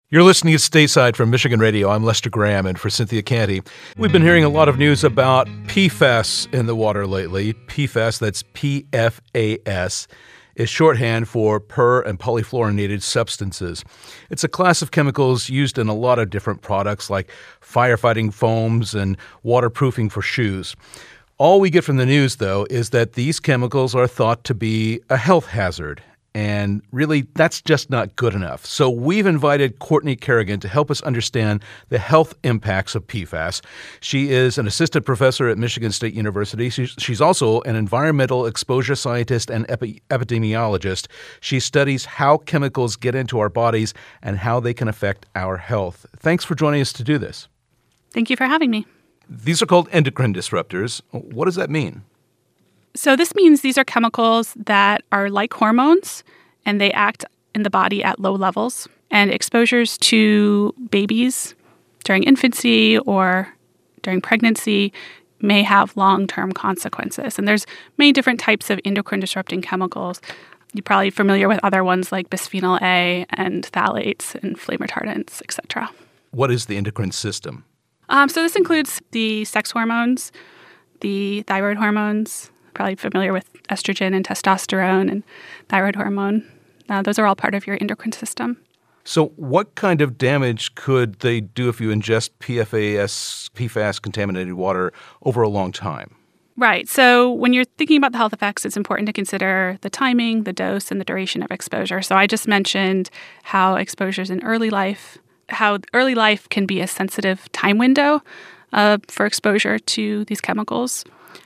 You're listening to Stateside from Michigan Radio. I'm Lester Graham, and for Cynthia Canty. We've been hearing a lot of news about PFAS in the water lately. PFAS, that's PFAS, is shorthand for per- and polyfluorinated substances. It's a class of chemicals used in a lot of different products like firefighting foams and waterproofing for shoes. All we get from the news, though, is that these chemicals are thought to be a health hazard. And really, that's just not good enough. So we've invited Courtney Kerrigan to help us understand the health impacts of PFAS. She is an assistant professor at Michigan State University. She's also an environmental exposure scientist and epidemiologist. She studies how chemicals get into our bodies and how they can affect our health. Thanks for joining us to do this. Thank you for having me. These are called endocrine disruptors. What does that mean? So this means these are chemicals that are like hormones, and they act in the body at low levels. And exposures to babies during infancy or during pregnancy may have long-term consequences. And there's many different types of endocrine disrupting chemicals. You're probably familiar with other ones like bisphenol A and phthalates and flame retardants, etc. What is the endocrine system? So this includes the sex hormones, the thyroid hormones, probably familiar with estrogen and testosterone and thyroid hormone. Those are all part of your endocrine system. So what kind of damage could they do if you ingest PFAS contaminated water over a long time? Right. So when you're thinking about the health effects, it's important to consider the timing, the dose, and the duration of exposure. So I just mentioned how exposures in early life, how early life can be a sensitive time window for exposure to these chemicals.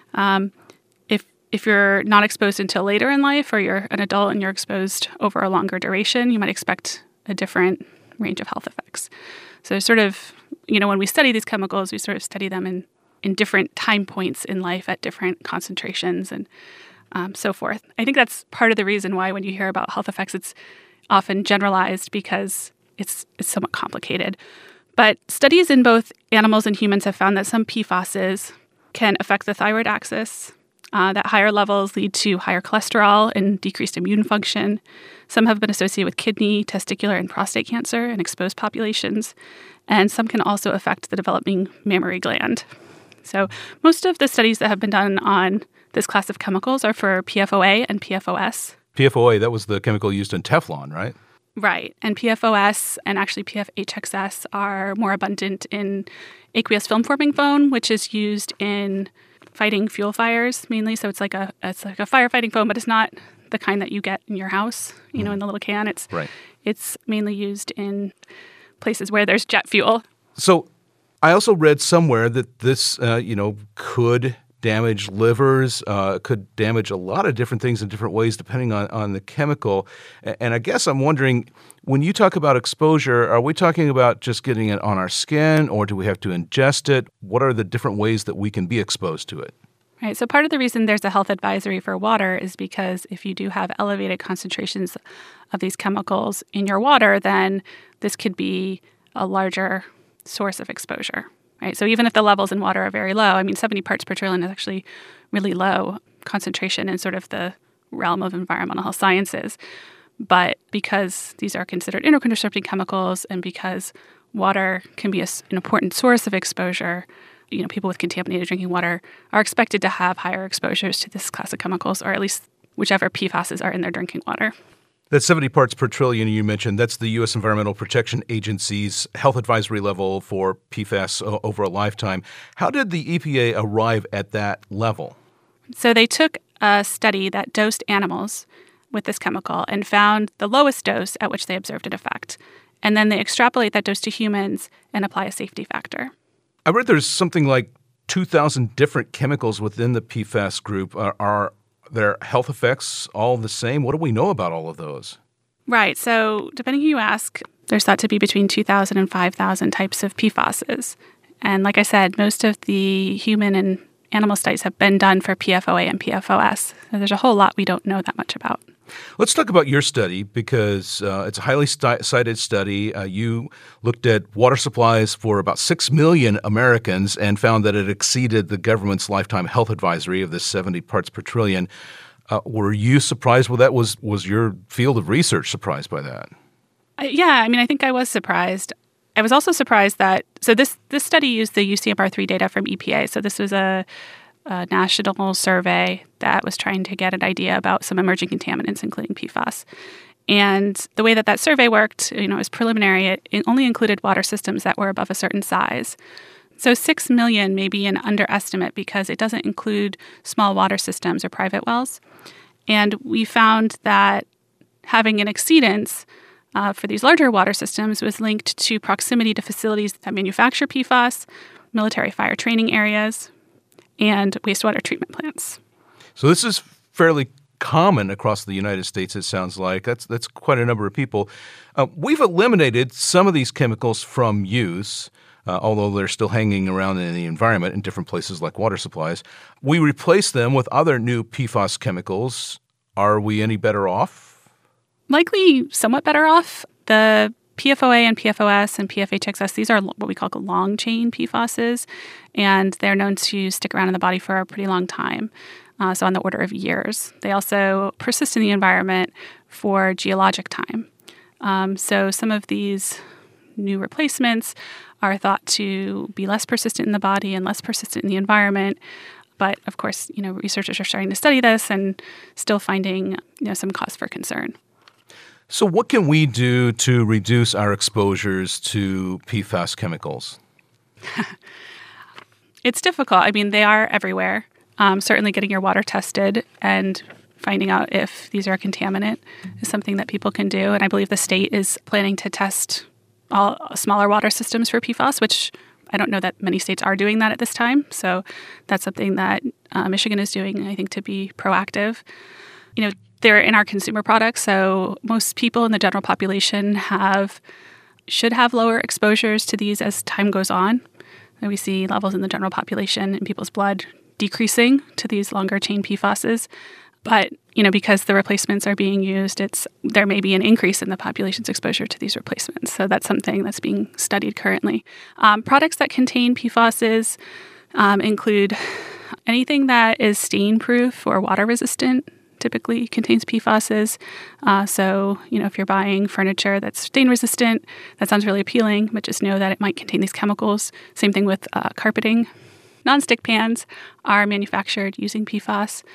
If you're not exposed until later in life, or you're an adult and you're exposed over a longer duration, you might expect a different range of health effects. So sort of, when we study these chemicals, we sort of study them in different time points in life at different concentrations and so forth. I think that's part of the reason why when you hear about health effects, it's often generalized because it's somewhat complicated. But studies in both animals and humans have found that some PFASs can affect the thyroid axis, that higher levels lead to higher cholesterol and decreased immune function. Some have been associated with kidney, testicular, and prostate cancer in exposed populations. And some can also affect the developing mammary gland. So most of the studies that have been done on this class of chemicals are for PFOA and PFOS. PFOA, that was the chemical used in Teflon, right? Right. And PFOS and actually PFHXS are more abundant in aqueous film-forming foam, which is used in fighting fuel fires mainly. So it's like a firefighting foam, but it's not the kind that you get in your house, in the little can. It's mainly used in places where there's jet fuel. So I also read somewhere that this, could damage livers, could damage a lot of different things in different ways depending on the chemical. And I guess I'm wondering, when you talk about exposure, are we talking about just getting it on our skin, or do we have to ingest it? What are the different ways that we can be exposed to it? Right. So part of the reason there's a health advisory for water is because if you do have elevated concentrations of these chemicals in your water, then this could be a larger source of exposure. Right. So even if the levels in water are very low, 70 parts per trillion is actually really low concentration in sort of the realm of environmental health sciences. But because these are considered endocrine disrupting chemicals, and because water can be an important source of exposure, people with contaminated drinking water are expected to have higher exposures to this class of chemicals, or at least whichever PFASs are in their drinking water. That 70 parts per trillion you mentioned, that's the U.S. Environmental Protection Agency's health advisory level for PFAS over a lifetime. How did the EPA arrive at that level? So they took a study that dosed animals with this chemical and found the lowest dose at which they observed an effect. And then they extrapolate that dose to humans and apply a safety factor. I read there's something like 2,000 different chemicals within the PFAS group. Are their health effects all the same? What do we know about all of those? Right. So depending who you ask, there's thought to be between 2,000 and 5,000 types of PFASs. And like I said, most of the human and animal studies have been done for PFOA and PFOS. So there's a whole lot we don't know that much about. Let's talk about your study because it's a highly cited study. You looked at water supplies for about 6 million Americans and found that it exceeded the government's lifetime health advisory of this 70 parts per trillion. Were you surprised with that? Was your field of research surprised by that? I think I was surprised. I was also surprised that, so this study used the UCMR3 data from EPA. So this was a national survey that was trying to get an idea about some emerging contaminants, including PFAS. And the way that survey worked, it was preliminary. It only included water systems that were above a certain size. So 6 million may be an underestimate because it doesn't include small water systems or private wells. And we found that having an exceedance for these larger water systems was linked to proximity to facilities that manufacture PFAS, military fire training areas, and wastewater treatment plants. So this is fairly common across the United States, it sounds like. That's quite a number of people. We've eliminated some of these chemicals from use, although they're still hanging around in the environment in different places like water supplies. We replace them with other new PFAS chemicals. Are we any better off? Likely somewhat better off. The PFOA and PFOS and PFHXS, these are what we call long-chain PFASs, and they're known to stick around in the body for a pretty long time, so on the order of years. They also persist in the environment for geologic time. So some of these new replacements are thought to be less persistent in the body and less persistent in the environment. But of course, researchers are starting to study this and still finding some cause for concern. So what can we do to reduce our exposures to PFAS chemicals? It's difficult. They are everywhere. Certainly getting your water tested and finding out if these are a contaminant is something that people can do. And I believe the state is planning to test all smaller water systems for PFAS, which I don't know that many states are doing that at this time. So that's something that Michigan is doing, I think, to be proactive. They're in our consumer products, so most people in the general population should have lower exposures to these as time goes on. And we see levels in the general population in people's blood decreasing to these longer chain PFASs. But, because the replacements are being used, there may be an increase in the population's exposure to these replacements. So that's something that's being studied currently. Products that contain PFASs include anything that is stain-proof or water-resistant. Typically contains PFASs. So, if you're buying furniture that's stain-resistant, that sounds really appealing, but just know that it might contain these chemicals. Same thing with carpeting. Non-stick pans are manufactured using PFAS.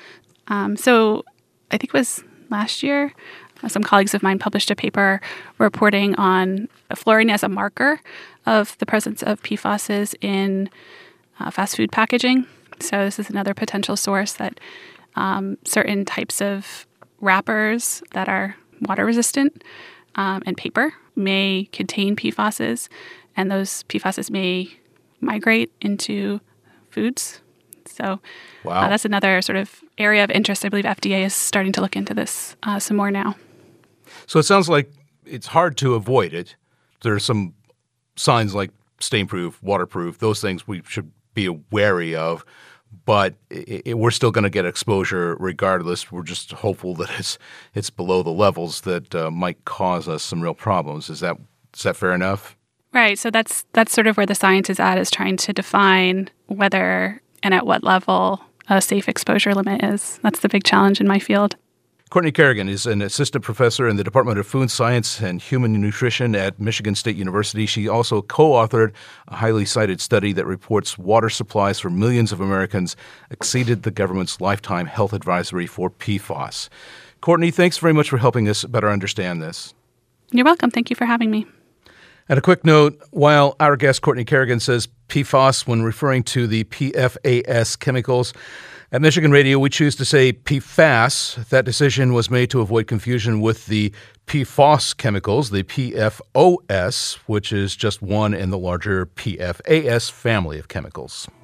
So I think it was last year, some colleagues of mine published a paper reporting on fluorine as a marker of the presence of PFASs in fast food packaging. So this is another potential source that certain types of wrappers that are water resistant and paper may contain PFASs, and those PFASs may migrate into foods. So wow. That's another sort of area of interest. I believe FDA is starting to look into this some more now. So it sounds like it's hard to avoid it. There are some signs like stain-proof, waterproof, those things we should be wary of. But we're still going to get exposure regardless. We're just hopeful that it's below the levels that might cause us some real problems. Is that fair enough? Right. So that's sort of where the science is at, is trying to define whether and at what level a safe exposure limit is. That's the big challenge in my field. Courtney Kerrigan is an assistant professor in the Department of Food Science and Human Nutrition at Michigan State University. She also co-authored a highly cited study that reports water supplies for millions of Americans exceeded the government's lifetime health advisory for PFAS. Courtney, thanks very much for helping us better understand this. You're welcome. Thank you for having me. And a quick note, while our guest Courtney Kerrigan says PFAS when referring to the PFAS chemicals, at Michigan Radio, we choose to say PFAS. That decision was made to avoid confusion with the PFOS chemicals, the PFOS, which is just one in the larger PFAS family of chemicals.